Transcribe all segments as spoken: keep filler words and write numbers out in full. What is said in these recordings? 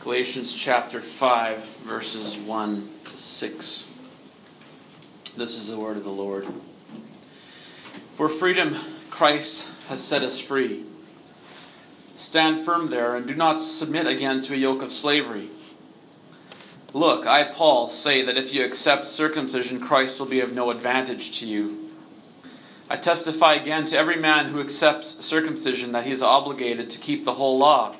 Galatians chapter five, verses one to six. This is the word of the Lord. For freedom Christ has set us free. Stand firm there and do not submit again to a yoke of slavery. Look, I, Paul, say that if you accept circumcision, Christ will be of no advantage to you. I testify again to every man who accepts circumcision that he is obligated to keep the whole law.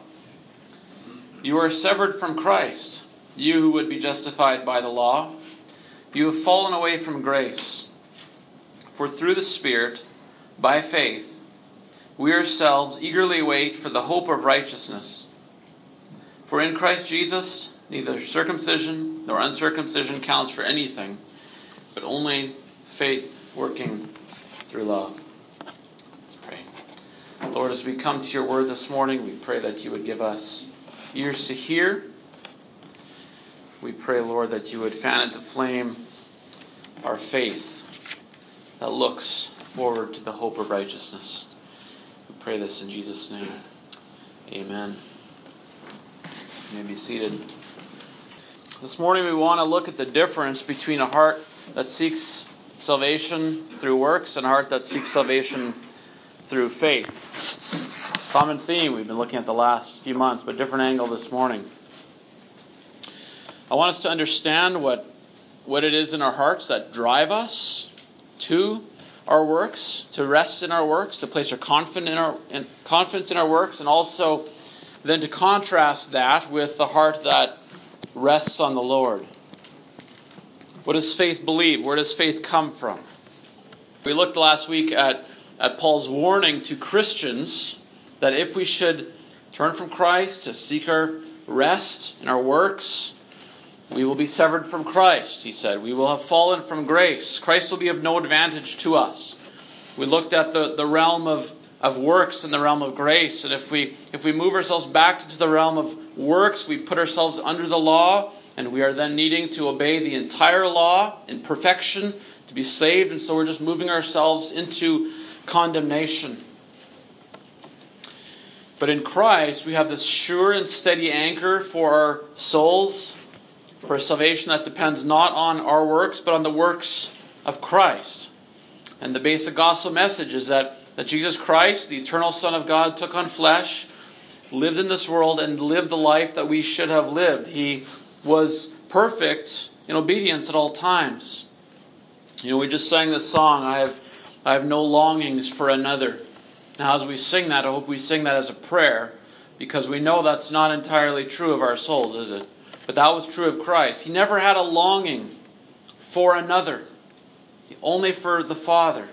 You are severed from Christ, you who would be justified by the law. You have fallen away from grace. For through the Spirit, by faith, we ourselves eagerly wait for the hope of righteousness. For in Christ Jesus, neither circumcision nor uncircumcision counts for anything, but only faith working through love. Let's pray. Lord, as we come to your word this morning, we pray that you would give us ears to hear. We pray, Lord, that you would fan into flame our faith that looks forward to the hope of righteousness. We pray this in Jesus' name. Amen. You may be seated. This morning we want to look at the difference between a heart that seeks salvation through works and a heart that seeks salvation through faith. Common theme we've been looking at the last few months, but different angle this morning. I want us to understand what, what it is in our hearts that drive us to our works, to rest in our works, to place our confidence in our in, confidence in our works, and also then to contrast that with the heart that rests on the Lord. What does faith believe? Where does faith come from? We looked last week at, at Paul's warning to Christians that if we should turn from Christ to seek our rest in our works, we will be severed from Christ, he said. We will have fallen from grace. Christ will be of no advantage to us. We looked at the, the realm of, of works and the realm of grace. And if we if we move ourselves back into the realm of works, we put ourselves under the law, and we are then needing to obey the entire law in perfection to be saved. And so we're just moving ourselves into condemnation. But in Christ, we have this sure and steady anchor for our souls, for a salvation that depends not on our works, but on the works of Christ. And the basic gospel message is that, that Jesus Christ, the eternal Son of God, took on flesh, lived in this world, and lived the life that we should have lived. He was perfect in obedience at all times. You know, we just sang this song, I have, I have no longings for another. Now, as we sing that, I hope we sing that as a prayer, because we know that's not entirely true of our souls, is it? But that was true of Christ. He never had a longing for another, only for the Father.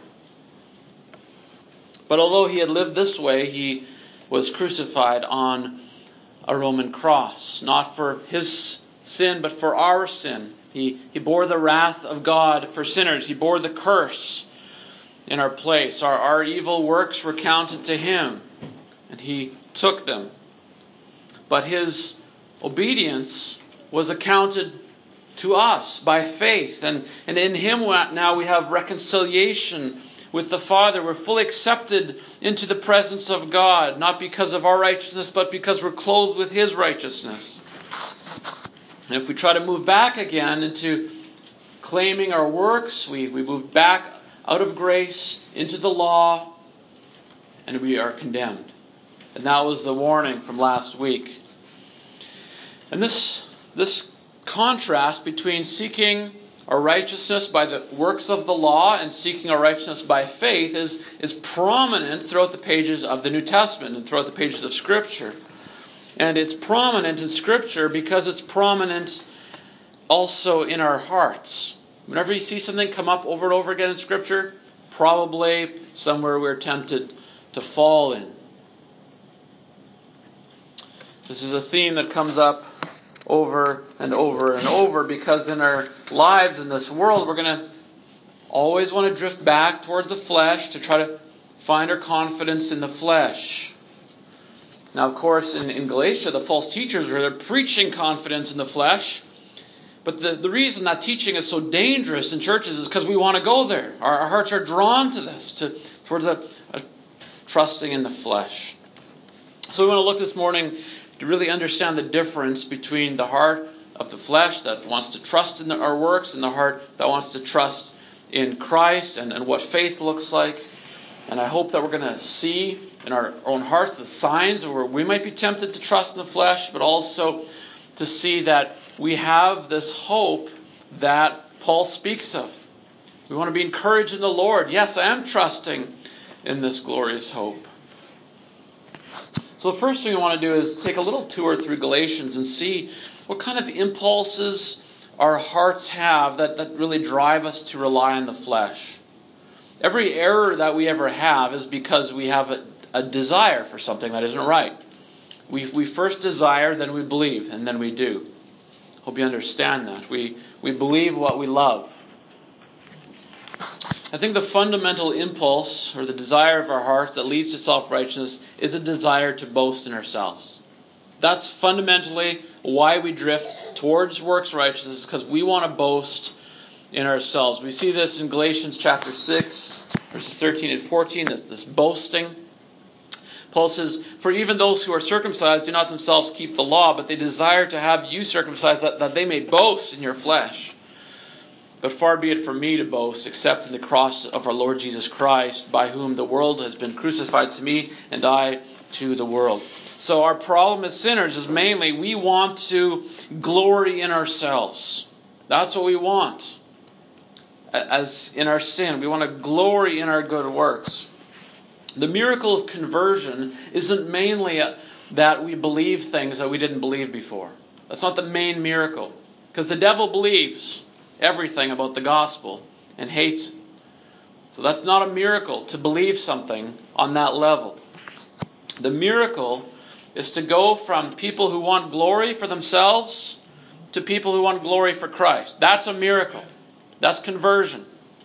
But although he had lived this way, he was crucified on a Roman cross, not for his sin, but for our sin. He, he bore the wrath of God for sinners. He bore the curse in our place. Our, our evil works were counted to him, and he took them. But his obedience was accounted to us by faith. And, and in him now we have reconciliation with the Father. We're fully accepted into the presence of God, not because of our righteousness, but because we're clothed with his righteousness. And if we try to move back again into claiming our works, we, we move back out of grace into the law, and we are condemned. And that was the warning from last week. And this, this contrast between seeking our righteousness by the works of the law and seeking our righteousness by faith is, is prominent throughout the pages of the New Testament and throughout the pages of Scripture. And it's prominent in Scripture because it's prominent also in our hearts. Whenever you see something come up over and over again in Scripture, probably somewhere we're tempted to fall in. This is a theme that comes up over and over and over because in our lives in this world, we're going to always want to drift back toward the flesh to try to find our confidence in the flesh. Now, of course, in, in Galatia, the false teachers were preaching confidence in the flesh. But the, the reason that teaching is so dangerous in churches is because we want to go there. Our, our hearts are drawn to this, to towards a, a trusting in the flesh. So we want to look this morning to really understand the difference between the heart of the flesh that wants to trust in our works and the heart that wants to trust in Christ and, and what faith looks like. And I hope that we're going to see in our own hearts the signs where we might be tempted to trust in the flesh, but also to see that we have this hope that Paul speaks of. We want to be encouraged in the Lord. Yes, I am trusting in this glorious hope. So the first thing we want to do is take a little tour through Galatians and see what kind of impulses our hearts have that, that really drive us to rely on the flesh. Every error that we ever have is because we have a, a desire for something that isn't right. We, we first desire, then we believe, and then we do. Hope you understand that. We, we believe what we love. I think the fundamental impulse or the desire of our hearts that leads to self-righteousness is a desire to boast in ourselves. That's fundamentally why we drift towards works righteousness, because we want to boast in ourselves. We see this in Galatians chapter six, verses thirteen and fourteen, this, this boasting. Paul says, "For even those who are circumcised do not themselves keep the law, but they desire to have you circumcised, that, that they may boast in your flesh. But far be it from me to boast, except in the cross of our Lord Jesus Christ, by whom the world has been crucified to me, and I to the world." So our problem as sinners is mainly we want to glory in ourselves. That's what we want. As in our sin, we want to glory in our good works. The miracle of conversion isn't mainly that we believe things that we didn't believe before. That's not the main miracle. Because the devil believes everything about the gospel and hates it. So that's not a miracle to believe something on that level. The miracle is to go from people who want glory for themselves to people who want glory for Christ. That's a miracle. That's conversion.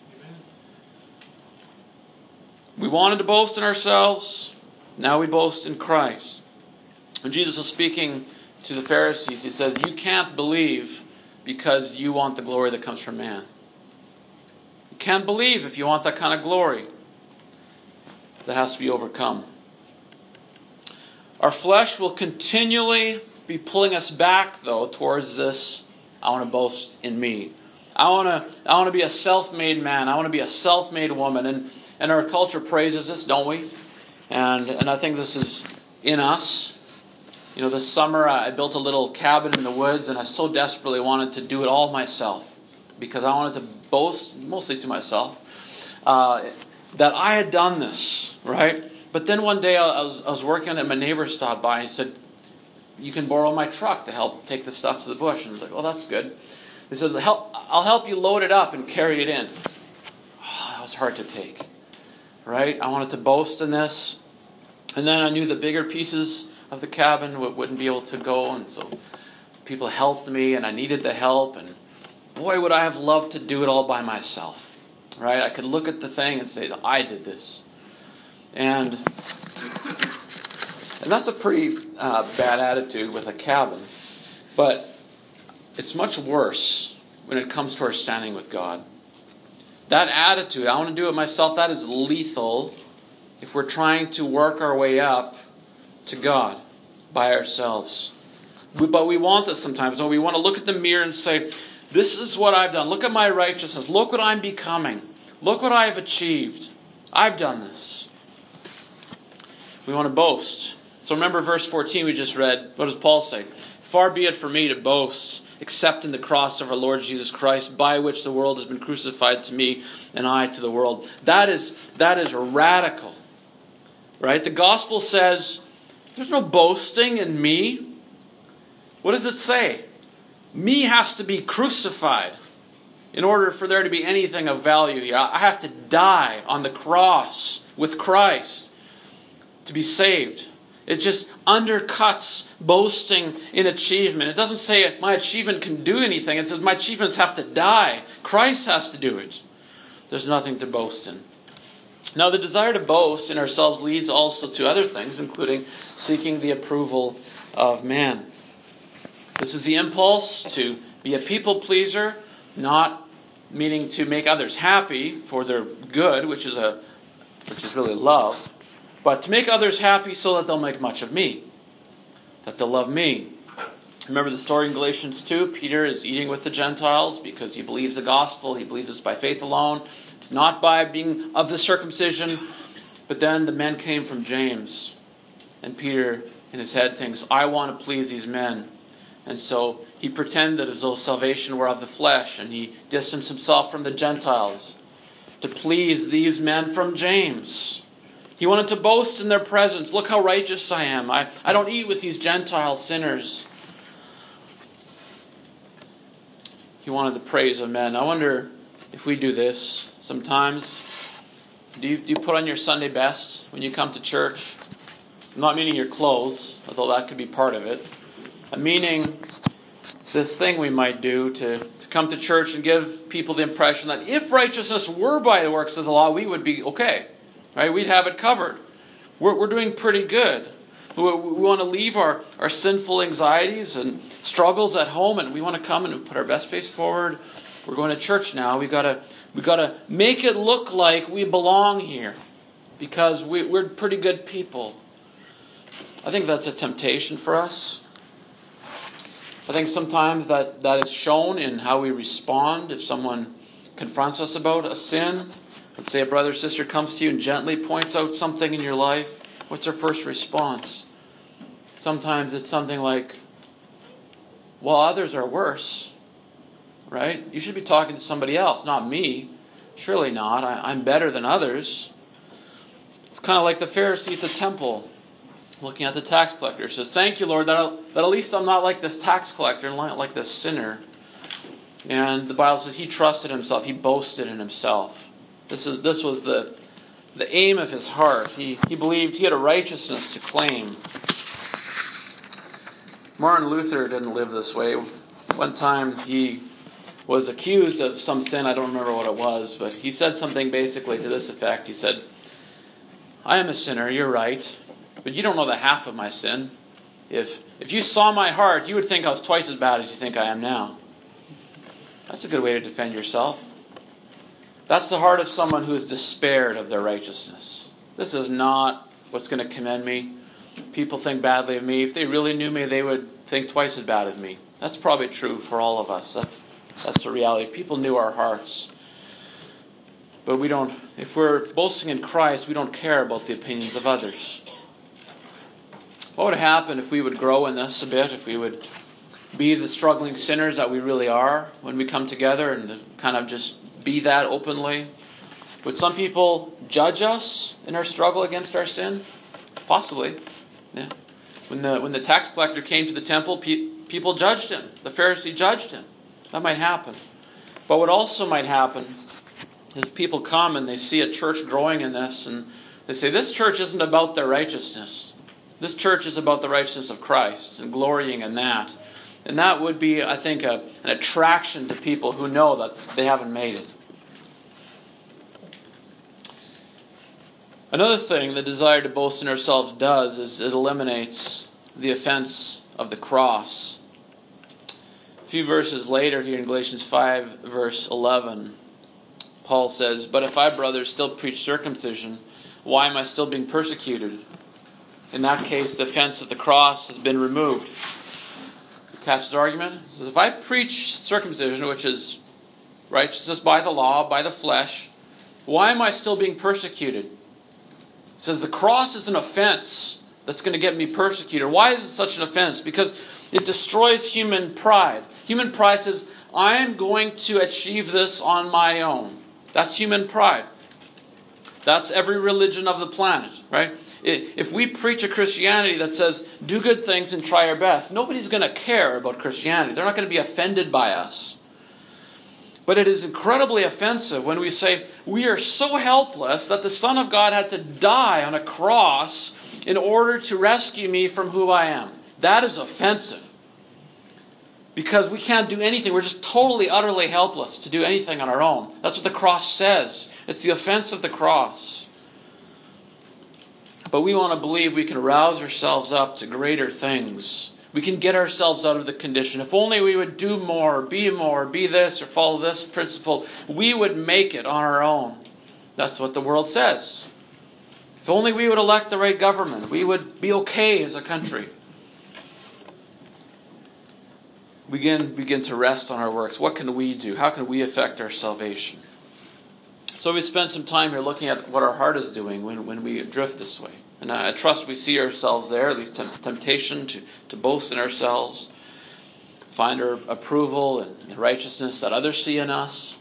We wanted to boast in ourselves. Now we boast in Christ. When Jesus was speaking to the Pharisees, he says, "You can't believe because you want the glory that comes from man. You can't believe if you want that kind of glory. That has to be overcome." Our flesh will continually be pulling us back, though, towards this, I want to boast in me. I want to I want to be a self-made man. I want to be a self-made woman. And, and our culture praises this, don't we? And, and I think this is in us. You know, this summer I built a little cabin in the woods, and I so desperately wanted to do it all myself because I wanted to boast, mostly to myself, uh, that I had done this, right? But then one day I was, I was working on it, and my neighbor stopped by and he said, "You can borrow my truck to help take the stuff to the bush." And I was like, "Oh, that's good." He said, "Help, I'll help you load it up and carry it in." Oh, that was hard to take, right? I wanted to boast in this. And then I knew the bigger pieces of the cabin wouldn't be able to go, and so people helped me, and I needed the help, and boy, would I have loved to do it all by myself, right? I could look at the thing and say, I did this. And and that's a pretty uh, bad attitude with a cabin, but it's much worse when it comes to our standing with God. That attitude, I want to do it myself, that is lethal if we're trying to work our way up to God by ourselves. We, but we want this sometimes. So we want to look at the mirror and say, this is what I've done. Look at my righteousness. Look what I'm becoming. Look what I've achieved. I've done this. We want to boast. So remember verse fourteen we just read. What does Paul say? "Far be it from me to boast, except in the cross of our Lord Jesus Christ, by which the world has been crucified to me, and I to the world." That is, that is radical. Right? The gospel says, there's no boasting in me. What does it say? Me has to be crucified in order for there to be anything of value here. I have to die on the cross with Christ to be saved. It just undercuts boasting in achievement. It doesn't say my achievement can do anything. It says my achievements have to die. Christ has to do it. There's nothing to boast in. Now, the desire to boast in ourselves leads also to other things, including seeking the approval of man. This is the impulse to be a people pleaser, not meaning to make others happy for their good, which is a which is really love, but to make others happy so that they'll make much of me. that they'll love me. Remember the story in Galatians two? Peter is eating with the Gentiles because he believes the gospel. He believes it's by faith alone. It's not by being of the circumcision. But then the men came from James. And Peter, in his head, thinks, I want to please these men. And so he pretended as though salvation were of the flesh. And he distanced himself from the Gentiles to please these men from James. He wanted to boast in their presence. Look how righteous I am. I, I don't eat with these Gentile sinners. He wanted the praise of men. I wonder if we do this sometimes. Do you, do you put on your Sunday best when you come to church? I'm not meaning your clothes, although that could be part of it. I'm meaning this thing we might do to, to come to church and give people the impression that if righteousness were by the works of the law, we would be okay. Right? We'd have it covered. We're, we're doing pretty good. We, we want to leave our, our sinful anxieties and struggles at home, and we want to come and put our best face forward. We're going to church now. We've got to, we've got to make it look like we belong here because we, we're pretty good people. I think that's a temptation for us. I think sometimes that, that is shown in how we respond if someone confronts us about a sin. Let's say a brother or sister comes to you and gently points out something in your life. What's their first response? Sometimes it's something like, well, others are worse, right? You should be talking to somebody else, not me. Surely not. I, I'm better than others. It's kind of like the Pharisee at the temple, looking at the tax collector. Says, thank you, Lord, that, I'll, that at least I'm not like this tax collector and not like this sinner. And the Bible says he trusted himself. He boasted in himself. This is this was the the aim of his heart. He he believed he had a righteousness to claim. Martin Luther didn't live this way. One time he was accused of some sin. I don't remember what it was, but he said something basically to this effect. He said, I am a sinner, you're right, but you don't know the half of my sin. If if you saw my heart, you would think I was twice as bad as you think I am now. That's a good way to defend yourself. That's the heart of someone who has despaired of their righteousness. This is not what's going to commend me. People think badly of me. If they really knew me, they would think twice as bad of me. That's probably true for all of us. That's that's the reality. People knew our hearts. But we don't, if we're boasting in Christ, we don't care about the opinions of others. What would happen if we would grow in this a bit, if we would be the struggling sinners that we really are when we come together and kind of just be that openly? Would some people judge us in our struggle against our sin? Possibly. Yeah. When the when the tax collector came to the temple, pe- people judged him. The Pharisee judged him. That might happen. But what also might happen is people come and they see a church growing in this, and they say, this church isn't about their righteousness. This church is about the righteousness of Christ and glorying in that. And that would be, I think, a, an attraction to people who know that they haven't made it. Another thing the desire to boast in ourselves does is it eliminates the offense of the cross. A few verses later here in Galatians five, verse eleven, Paul says, but if I, brothers, still preach circumcision, why am I still being persecuted? In that case, the offense of the cross has been removed. You catch his argument? He says, if I preach circumcision, which is righteousness by the law, by the flesh, why am I still being persecuted? He says, the cross is an offense that's going to get me persecuted. Why is it such an offense? Because it destroys human pride. Human pride says, I am going to achieve this on my own. That's human pride. That's every religion of the planet, right? If we preach a Christianity that says, do good things and try our best, nobody's going to care about Christianity. They're not going to be offended by us. But it is incredibly offensive when we say, we are so helpless that the Son of God had to die on a cross in order to rescue me from who I am. That is offensive. Because we can't do anything. We're just totally, utterly helpless to do anything on our own. That's what the cross says. It's the offense of the cross. But we want to believe we can rouse ourselves up to greater things. We can get ourselves out of the condition. If only we would do more, be more, be this, or follow this principle, we would make it on our own. That's what the world says. If only we would elect the right government, we would be okay as a country. we begin, begin to rest on our works. What can we do? How can we affect our salvation? So we spend some time here looking at what our heart is doing when, when we drift this way. And I trust we see ourselves there, at least temptation to, to boast in ourselves, find our approval and the righteousness that others see in us,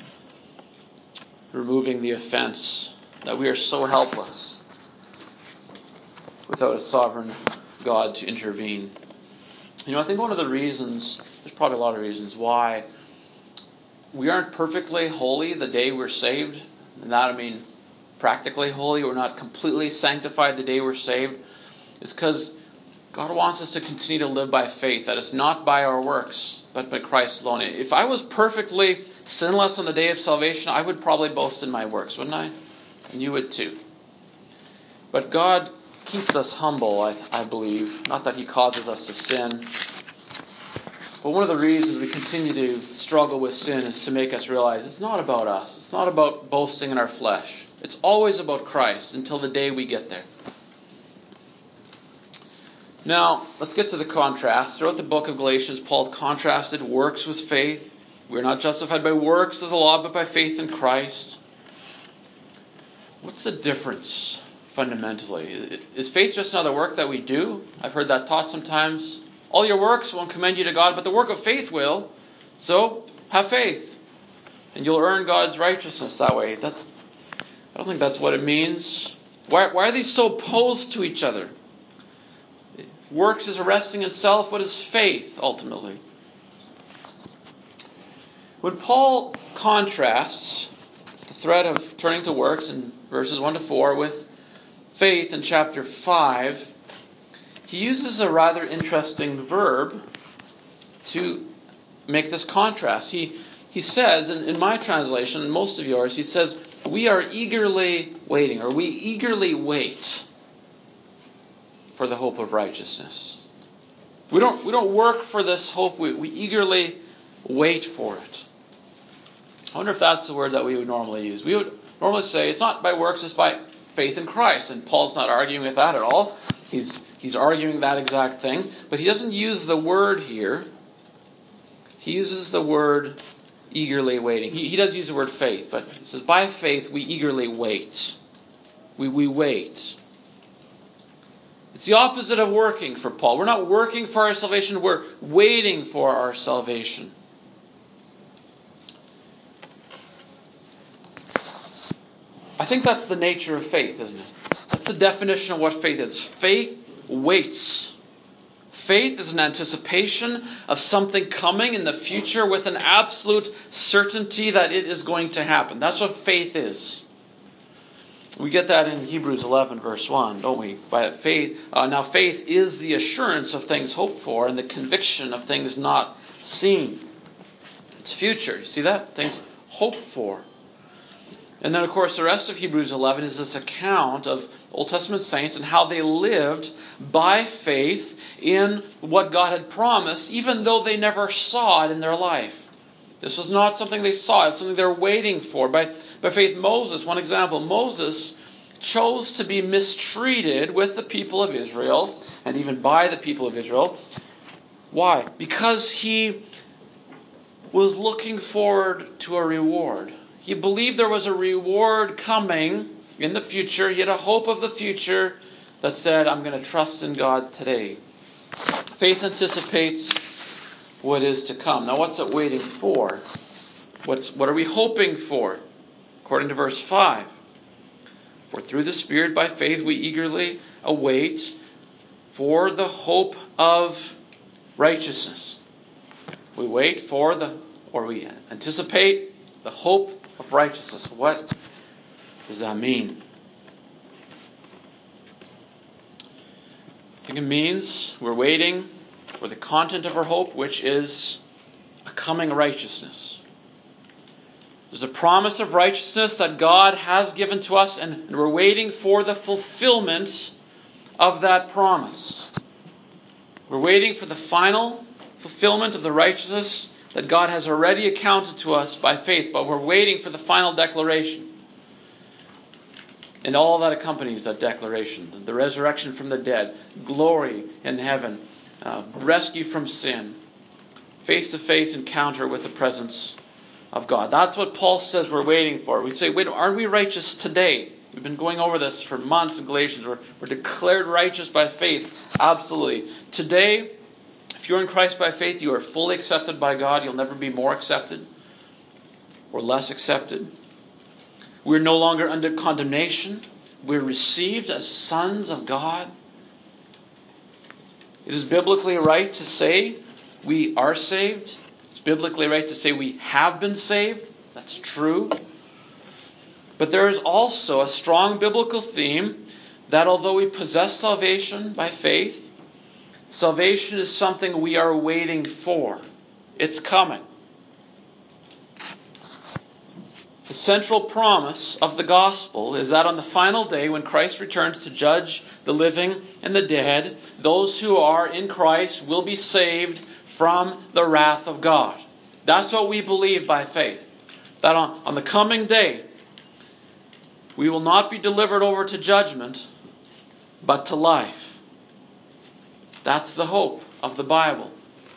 removing the offense that we are so helpless without a sovereign God to intervene. You know, I think one of the reasons, there's probably a lot of reasons why we aren't perfectly holy the day we're saved. And that I mean practically holy. We're not completely sanctified the day we're saved. It's because God wants us to continue to live by faith. That it's not by our works, but by Christ alone. If I was perfectly sinless on the day of salvation, I would probably boast in my works, wouldn't I? And you would too. But God keeps us humble, I, I believe. Not that He causes us to sin. But one of the reasons we continue to struggle with sin is to make us realize it's not about us. It's not about boasting in our flesh. It's always about Christ until the day we get there. Now, let's get to the contrast. Throughout the book of Galatians, Paul contrasted works with faith. We're not justified by works of the law, but by faith in Christ. What's the difference fundamentally? Is faith just another work that we do? I've heard that taught sometimes. All your works won't commend you to God, but the work of faith will. So, have faith. And you'll earn God's righteousness that way. That, I don't think that's what it means. Why, why are these so opposed to each other? If works is a resting in self, what is faith ultimately? When Paul contrasts the threat of turning to works in verses one to four with faith in chapter five, he uses a rather interesting verb to make this contrast. He he says, in, in my translation, and most of yours, he says, we are eagerly waiting, or we eagerly wait for the hope of righteousness. We don't we don't work for this hope, we, we eagerly wait for it. I wonder if that's the word that we would normally use. We would normally say it's not by works, it's by faith in Christ. And Paul's not arguing with that at all. He's He's arguing that exact thing. But he doesn't use the word here. He uses the word eagerly waiting. He, he does use the word faith, but he says, by faith we eagerly wait. We, we wait. It's the opposite of working for Paul. We're not working for our salvation. We're waiting for our salvation. I think that's the nature of faith, isn't it? That's the definition of what faith is. Faith waits. Faith is an anticipation of something coming in the future with an absolute certainty that it is going to happen. That's what faith is. We get that in Hebrews eleven verse one, don't we? By faith, uh, now faith is the assurance of things hoped for and the conviction of things not seen. It's future. You see that? Things hoped for. And then, of course, the rest of Hebrews eleven is this account of Old Testament saints and how they lived by faith in what God had promised, even though they never saw it in their life. This was not something they saw. It's something they were waiting for. By, by faith, Moses, one example, Moses chose to be mistreated with the people of Israel, and even by the people of Israel. Why? Because he was looking forward to a reward. He believed there was a reward coming in the future. He had a hope of the future that said, I'm going to trust in God today. Faith anticipates what is to come. Now, what's it waiting for? What's what are we hoping for? According to verse five. For through the Spirit by faith we eagerly await for the hope of righteousness. We wait for the, or we anticipate the hope of righteousness. What does that mean? I think it means we're waiting for the content of our hope, which is a coming righteousness. There's a promise of righteousness that God has given to us, and we're waiting for the fulfillment of that promise. We're waiting for the final fulfillment of the righteousness that God has already accounted to us by faith, but we're waiting for the final declaration. And all that accompanies that declaration. The resurrection from the dead, glory in heaven, uh, rescue from sin, face-to-face encounter with the presence of God. That's what Paul says we're waiting for. We say, wait, aren't we righteous today? We've been going over this for months in Galatians. We're, we're declared righteous by faith. Absolutely. Today, if you're in Christ by faith, you are fully accepted by God. You'll never be more accepted or less accepted. We're no longer under condemnation. We're received as sons of God. It is biblically right to say we are saved. It's biblically right to say we have been saved. That's true. But there is also a strong biblical theme that although we possess salvation by faith, salvation is something we are waiting for. It's coming. The central promise of the gospel is that on the final day, when Christ returns to judge the living and the dead, those who are in Christ will be saved from the wrath of God. That's what we believe by faith. That on, on the coming day, we will not be delivered over to judgment, but to life. That's the hope of the Bible.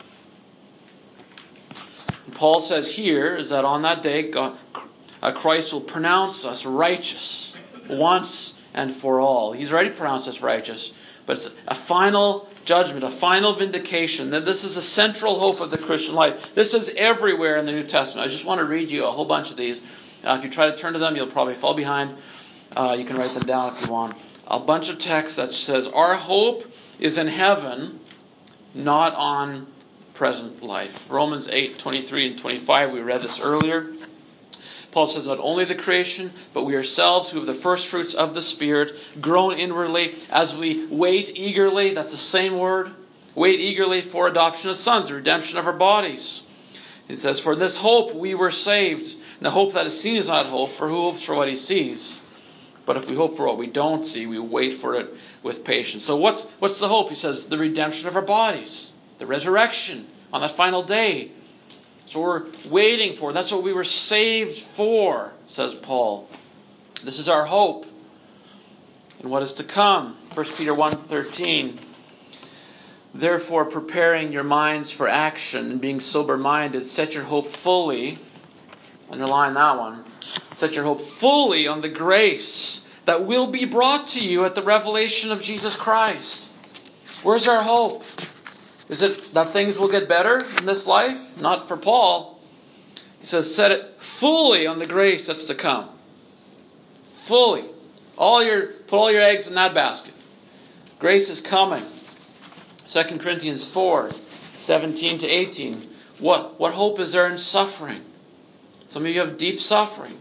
And Paul says here is that on that day, God, uh, Christ will pronounce us righteous once and for all. He's already pronounced us righteous, but it's a final judgment, a final vindication. That this is a central hope of the Christian life. This is everywhere in the New Testament. I just want to read you a whole bunch of these. Uh, if you try to turn to them, you'll probably fall behind. Uh, you can write them down if you want. A bunch of text that says our hope is in heaven, not on present life. Romans eight, twenty-three and twenty-five, we read this earlier. Paul says not only the creation, but we ourselves who have the first fruits of the Spirit, grown inwardly as we wait eagerly, that's the same word, wait eagerly for adoption of sons, the redemption of our bodies. It says, for this hope we were saved. And the hope that is seen is not hope, for who hopes for what he sees? But if we hope for what we don't see, we wait for it with patience. So what's what's the hope? He says the redemption of our bodies, the resurrection on that final day. So we're waiting for. That's what we were saved for, says Paul. This is our hope. And what is to come? First Peter one thirteen. Therefore, preparing your minds for action and being sober-minded, set your hope fully. Underline that one. Set your hope fully on the grace that will be brought to you at the revelation of Jesus Christ. Where's our hope? Is it that things will get better in this life? Not for Paul. He says, set it fully on the grace that's to come. Fully. All your put all your eggs in that basket. Grace is coming. Second Corinthians four, seventeen to eighteen. What, what hope is there in suffering? Some of you have deep suffering.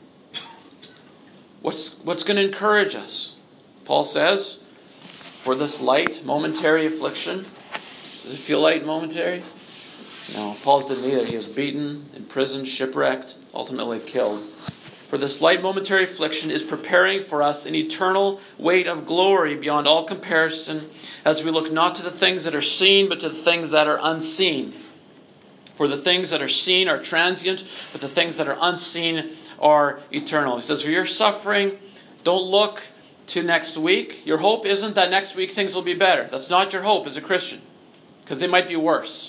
What's, what's going to encourage us? Paul says, for this light, momentary affliction. Does it feel light, momentary? No. Paul didn't either. He was beaten, imprisoned, shipwrecked, ultimately killed. For this light momentary affliction is preparing for us an eternal weight of glory beyond all comparison, as we look not to the things that are seen, but to the things that are unseen. For the things that are seen are transient, but the things that are unseen are eternal. He says, for your suffering, don't look to next week. Your hope isn't that next week things will be better. That's not your hope as a Christian, because they might be worse.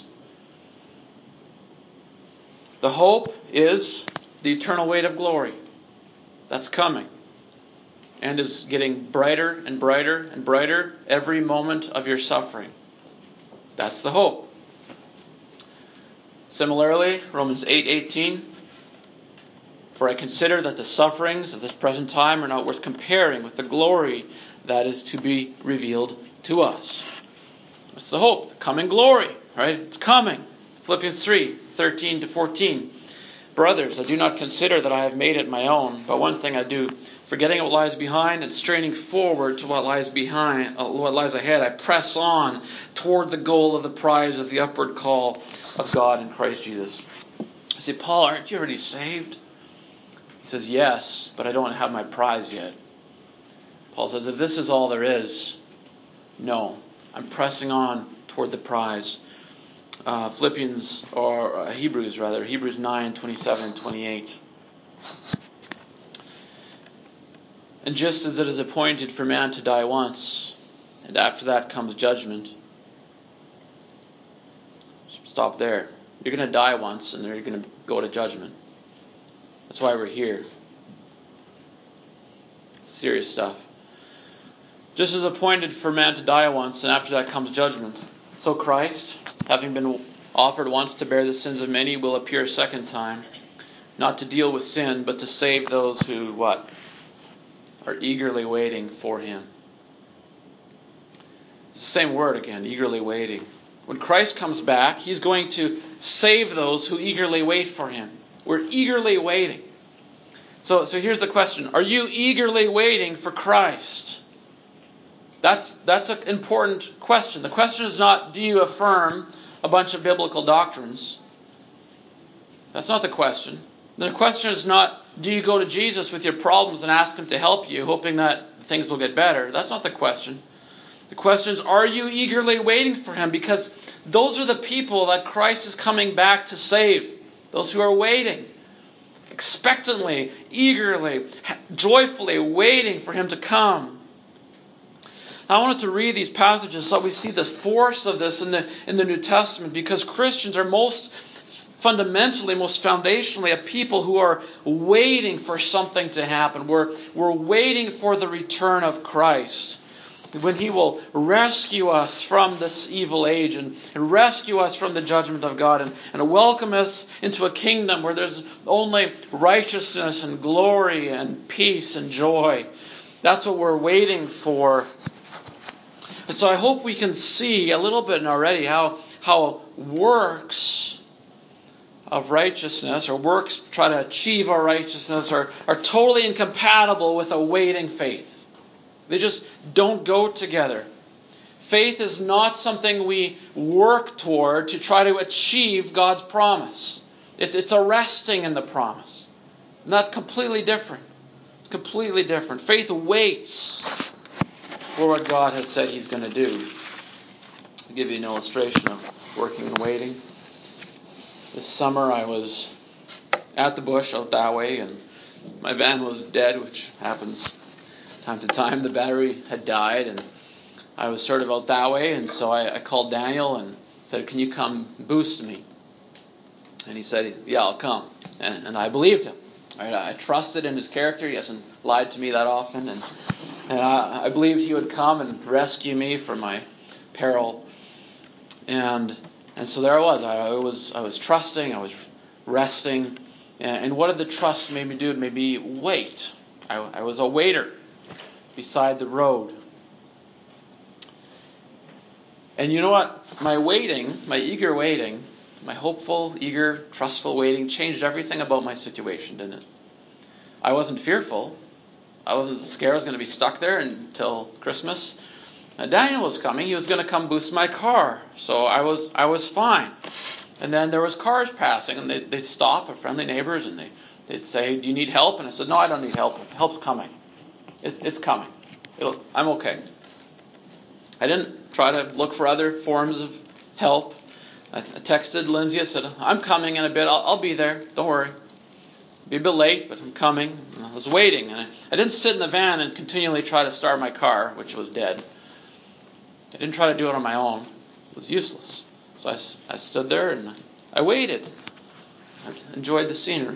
The hope is the eternal weight of glory that's coming and is getting brighter and brighter and brighter every moment of your suffering. That's the hope. Similarly, Romans eight eighteen. For I consider that the sufferings of this present time are not worth comparing with the glory that is to be revealed to us. That's the hope, the coming glory, right? It's coming. Philippians three thirteen to fourteen. Brothers, I do not consider that I have made it my own, but one thing I do, forgetting what lies behind and straining forward to what lies behind, uh, what lies ahead, I press on toward the goal of the prize of the upward call of God in Christ Jesus. I say, Paul, aren't you already saved? He says, yes, but I don't have my prize yet. Paul says, if this is all there is, no, I'm pressing on toward the prize. Uh, Philippians, or uh, Hebrews rather, Hebrews nine, twenty-seven and twenty-eight. And just as it is appointed for man to die once, and after that comes judgment. Stop there. You're going to die once, and then you're going to go to judgment. That's why we're here. Serious stuff. Just as appointed for man to die once, and after that comes judgment, so Christ, having been offered once to bear the sins of many, will appear a second time, not to deal with sin, but to save those who, what? Are eagerly waiting for him. It's the same word again, eagerly waiting. When Christ comes back, he's going to save those who eagerly wait for him. We're eagerly waiting. So, so here's the question. Are you eagerly waiting for Christ? That's, that's an important question. The question is not, do you affirm a bunch of biblical doctrines? That's not the question. The question is not, do you go to Jesus with your problems and ask him to help you, hoping that things will get better? That's not the question. The question is, are you eagerly waiting for him? Because those are the people that Christ is coming back to save. Those who are waiting. Expectantly, eagerly, joyfully waiting for him to come. Now, I wanted to read these passages so we see the force of this in the, in the New Testament, because Christians are most fundamentally, most foundationally a people who are waiting for something to happen. We're, we're waiting for the return of Christ, when he will rescue us from this evil age and, and rescue us from the judgment of God and, and welcome us into a kingdom where there's only righteousness and glory and peace and joy. That's what we're waiting for. And so I hope we can see a little bit already how, how works of righteousness or works try to achieve our righteousness are, are totally incompatible with a waiting faith. They just don't go together. Faith is not something we work toward to try to achieve God's promise. It's, it's a resting in the promise. And that's completely different. It's completely different. Faith waits for what God has said he's going to do. I'll give you an illustration of working and waiting. This summer I was at the bush out that way, and my van was dead, which happens time to time. The battery had died, and I was sort of out that way, and so I, I called Daniel and said, "Can you come boost me?" And he said, "Yeah, I'll come." And, and I believed him. Right? I trusted in his character. He hasn't lied to me that often, and, and I, I believed he would come and rescue me from my peril. And and so there I was. I, I was I was trusting. I was resting. And, and what did the trust make me do? It made me wait. I, I was a waiter beside the road. And you know what? My waiting, my eager waiting, my hopeful, eager, trustful waiting changed everything about my situation, didn't it? I wasn't fearful. I wasn't scared I was going to be stuck there until Christmas. And Daniel was coming. He was going to come boost my car. So I was I was fine. And then there was cars passing, and they'd, they'd stop, our friendly neighbors, and they, they'd say, "Do you need help?" And I said, "No, I don't need help. Help's coming. It's, it's coming. It'll, I'm okay." I didn't try to look for other forms of help. I, I texted Lindsay. I said, "I'm coming in a bit. I'll, I'll be there. Don't worry. Be a bit late, but I'm coming." And I was waiting. And I, I didn't sit in the van and continually try to start my car, which was dead. I didn't try to do it on my own. It was useless. So I, I stood there and I waited. I enjoyed the scenery.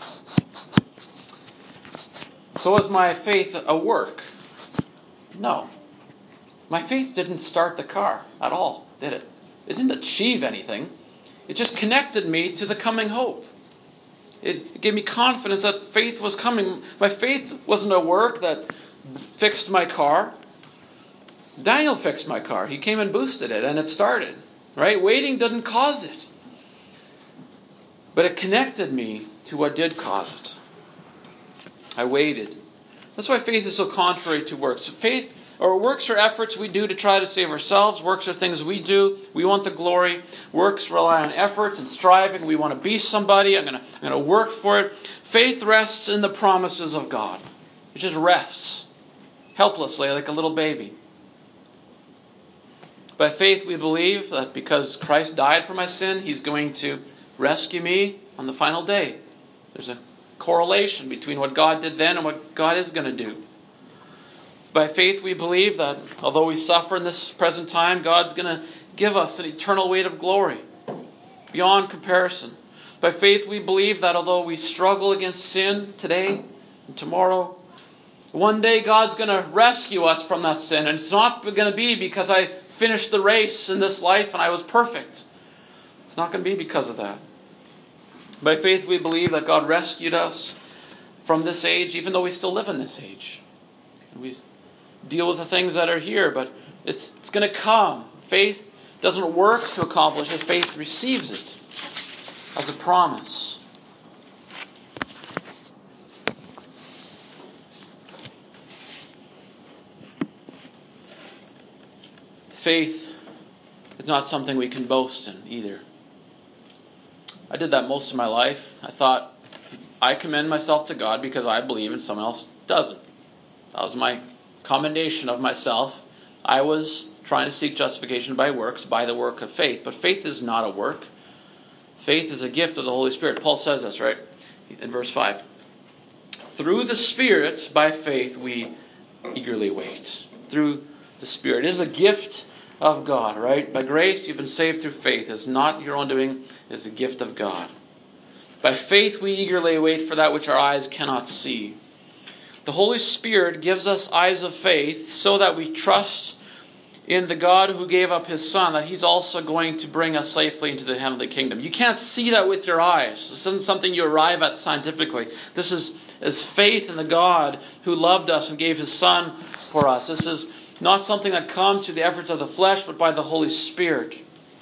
So was my faith a work? No. My faith didn't start the car at all, did it? It didn't achieve anything. It just connected me to the coming hope. It gave me confidence that faith was coming. My faith wasn't a work that fixed my car. Daniel fixed my car. He came and boosted it, and it started. Right? Waiting didn't cause it. But it connected me to what did cause it. I waited. That's why faith is so contrary to works. Faith or works are efforts we do to try to save ourselves. Works are things we do. We want the glory. Works rely on efforts and striving. We want to be somebody. I'm going to, I'm going to work for it. Faith rests in the promises of God. It just rests helplessly like a little baby. By faith we believe that because Christ died for my sin, he's going to rescue me on the final day. There's a correlation between what God did then and what God is going to do. By faith we believe that although we suffer in this present time, God's going to give us an eternal weight of glory. beyond comparison. By faith we believe that although we struggle against sin today and tomorrow, one day God's going to rescue us from that sin. And it's not going to be because I finished the race in this life and I was perfect. It's not going to be because of that. By faith we believe that God rescued us from this age, even though we still live in this age. We deal with the things that are here, but it's it's going to come. Faith doesn't work to accomplish it. Faith receives it as a promise. Faith is not something we can boast in either. I did that most of my life. I thought I commend myself to God because I believe and someone else doesn't. That was my commendation of myself. I was trying to seek justification by works, by the work of faith. But faith is not a work. Faith is a gift of the Holy Spirit. Paul says this, right? In verse five. Through the Spirit, by faith, we eagerly wait. Through the Spirit. It is a gift of God, right? By grace, you've been saved through faith. It's not your own doing. It's a gift of God. By faith, we eagerly wait for that which our eyes cannot see. The Holy Spirit gives us eyes of faith so that we trust in the God who gave up His Son, that He's also going to bring us safely into the heavenly kingdom. You can't see that with your eyes. This isn't something you arrive at scientifically. This is, is faith in the God who loved us and gave His Son for us. This is not something that comes through the efforts of the flesh, but by the Holy Spirit.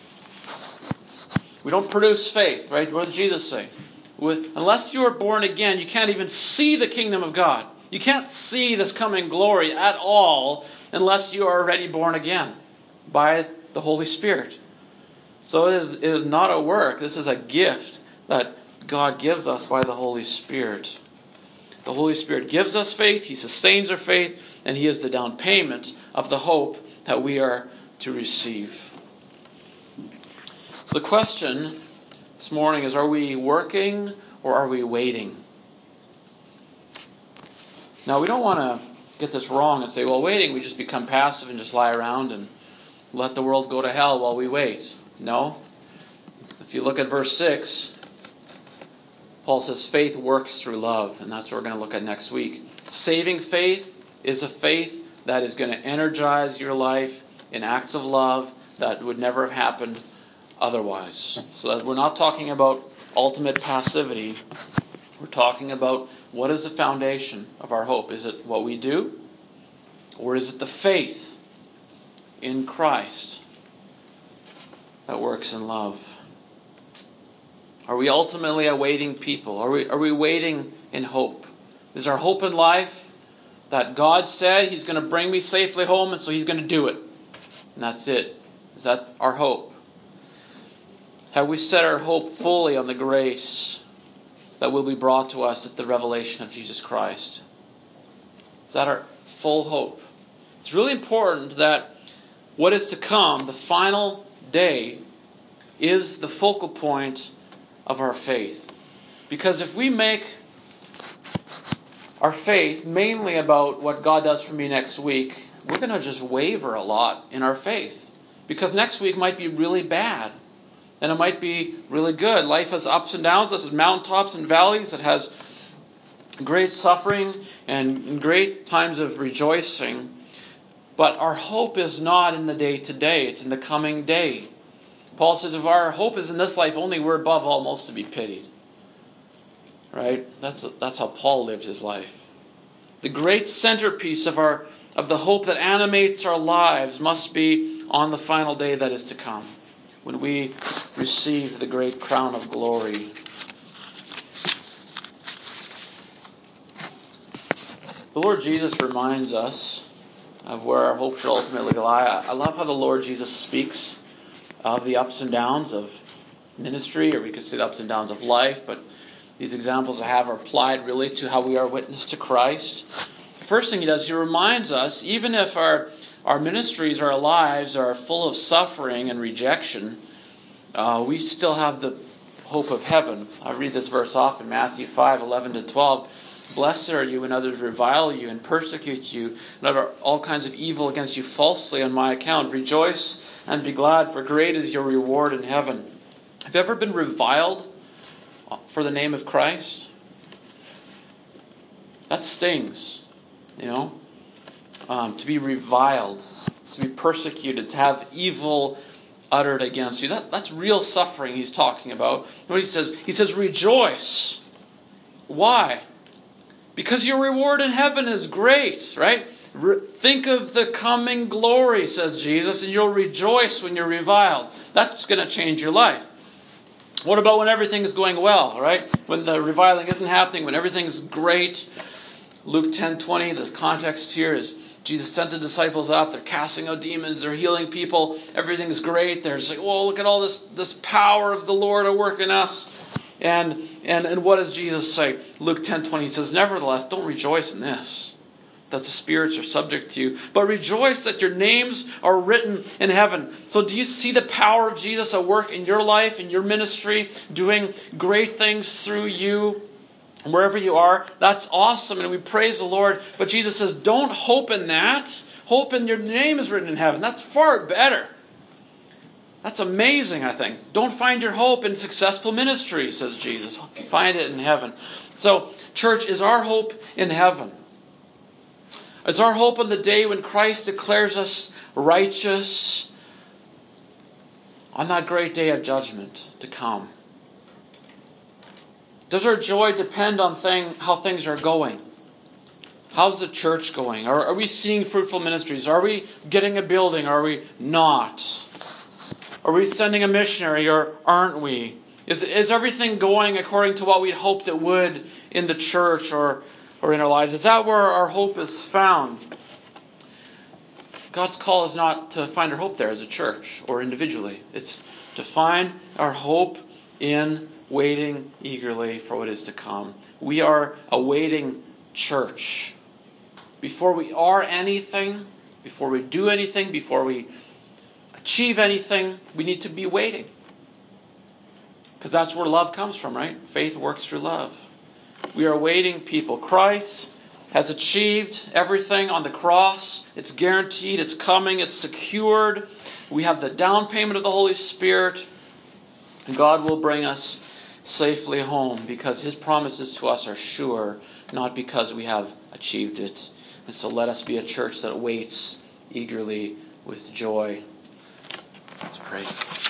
We don't produce faith, right? What did Jesus say? With, unless you are born again, you can't even see the kingdom of God. You can't see this coming glory at all unless you are already born again by the Holy Spirit. So it is, it is not a work. This is a gift that God gives us by the Holy Spirit. The Holy Spirit gives us faith. He sustains our faith. And He is the down payment of the hope that we are to receive. So the question this morning is, are we working or are we waiting? Now, we don't want to get this wrong and say, well, waiting, we just become passive and just lie around and let the world go to hell while we wait. No. If you look at verse six, Paul says faith works through love, and that's what we're going to look at next week. Saving faith is a faith that is going to energize your life in acts of love that would never have happened otherwise. So that we're not talking about ultimate passivity. We're talking about what is the foundation of our hope. Is it what we do? Or is it the faith in Christ that works in love? Are we ultimately a waiting people? Are we, are we waiting in hope? Is our hope in life that God said He's going to bring me safely home, and so He's going to do it? And that's it. Is that our hope? Have we set our hope fully on the grace that will be brought to us at the revelation of Jesus Christ? Is that our full hope? It's really important that what is to come, the final day, is the focal point of our faith. Because if we make our faith mainly about what God does for me next week, we're going to just waver a lot in our faith. Because next week might be really bad. And it might be really good. Life has ups and downs. It has mountaintops and valleys. It has great suffering and great times of rejoicing. But our hope is not in the day-to-day. It's in the coming day. Paul says if our hope is in this life only, we're above all most to be pitied. Right? That's that's how Paul lived his life. The great centerpiece of our of the hope that animates our lives must be on the final day that is to come, when we receive the great crown of glory. The Lord Jesus reminds us of where our hope should ultimately lie. I love how the Lord Jesus speaks of the ups and downs of ministry, or we could say the ups and downs of life, but these examples I have are applied really to how we are witness to Christ. The first thing He does, He reminds us, even if our, our ministries, our lives are full of suffering and rejection, uh, we still have the hope of heaven. I read this verse often, Matthew five, eleven to twelve. Blessed are you when others revile you and persecute you and utter all kinds of evil against you falsely on my account. Rejoice and be glad, for great is your reward in heaven. Have you ever been reviled for the name of Christ? That stings, you know. Um, to be reviled, to be persecuted, to have evil uttered against you. That, that's real suffering he's talking about. What he says, he says, rejoice. Why? Because your reward in heaven is great, right? Re- think of the coming glory, says Jesus, and you'll rejoice when you're reviled. That's going to change your life. What about when everything is going well, right? When the reviling isn't happening, when everything's great. Luke ten twenty, the context here is Jesus sent the disciples up. They're casting out demons. They're healing people. Everything's great. They're just like, whoa, look at all this, this power of the Lord at work in us. And, and, and what does Jesus say? Luke ten twenty, he says, nevertheless, don't rejoice in this, that the spirits are subject to you, but rejoice that your names are written in heaven. So do you see the power of Jesus at work in your life, in your ministry, doing great things through you? Wherever you are, that's awesome, and we praise the Lord. But Jesus says, don't hope in that. Hope in your name is written in heaven. That's far better. That's amazing, I think. Don't find your hope in successful ministry, says Jesus. Find it in heaven. So, church, is our hope in heaven? Is our hope on the day when Christ declares us righteous? On that great day of judgment to come? Does our joy depend on thing, how things are going? How's the church going? Are, are we seeing fruitful ministries? Are we getting a building? Are we not? Are we sending a missionary or aren't we? Is, is everything going according to what we'd hoped it would in the church or, or in our lives? Is that where our hope is found? God's call is not to find our hope there as a church or individually. It's to find our hope in waiting eagerly for what is to come. We are a waiting church. Before we are anything, before we do anything, before we achieve anything, we need to be waiting. Because that's where love comes from, right? Faith works through love. We are waiting people. Christ has achieved everything on the cross. It's guaranteed, it's coming, it's secured. We have the down payment of the Holy Spirit. And God will bring us safely home because His promises to us are sure, not because we have achieved it. And so let us be a church that waits eagerly with joy. Let's pray.